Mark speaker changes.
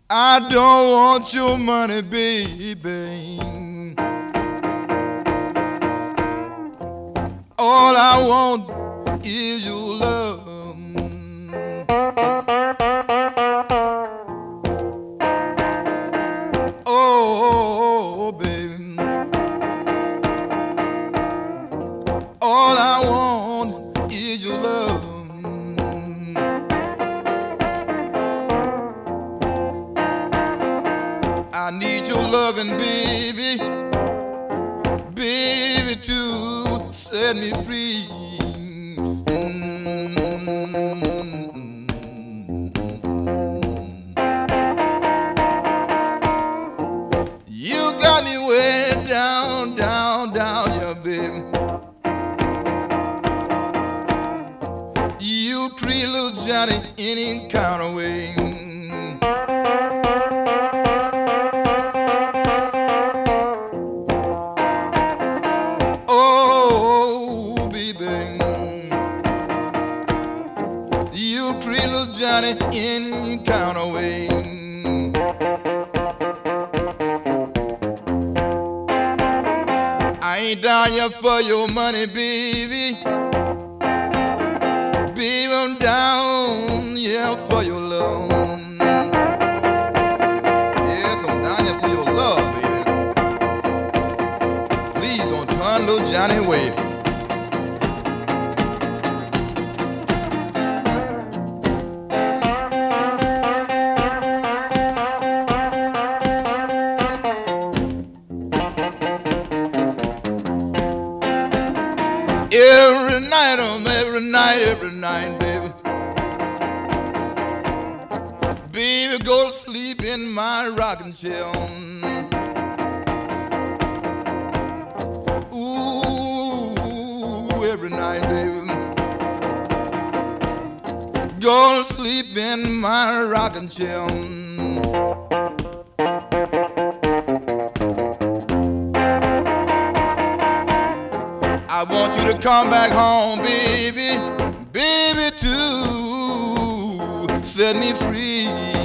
Speaker 1: I don't want your money, baby. All I want is your love. Oh, baby. All I want is your love. I need your loving, baby, baby, to set me free. You got me way down, down, down, yeah, baby. You treat little Johnny any kind of way. Oh, baby, you treat little Johnny any kind of way. I ain't down here for your money, baby. Baby, I'm down here for your love. Yes, I'm down here for your love, baby. Please don't turn little Johnny away. Every night, baby. Baby, go to sleep in my rocking chair. Ooh, every night, baby. Go to sleep in my rocking chair. I want you to come back home, baby, baby, to set me free.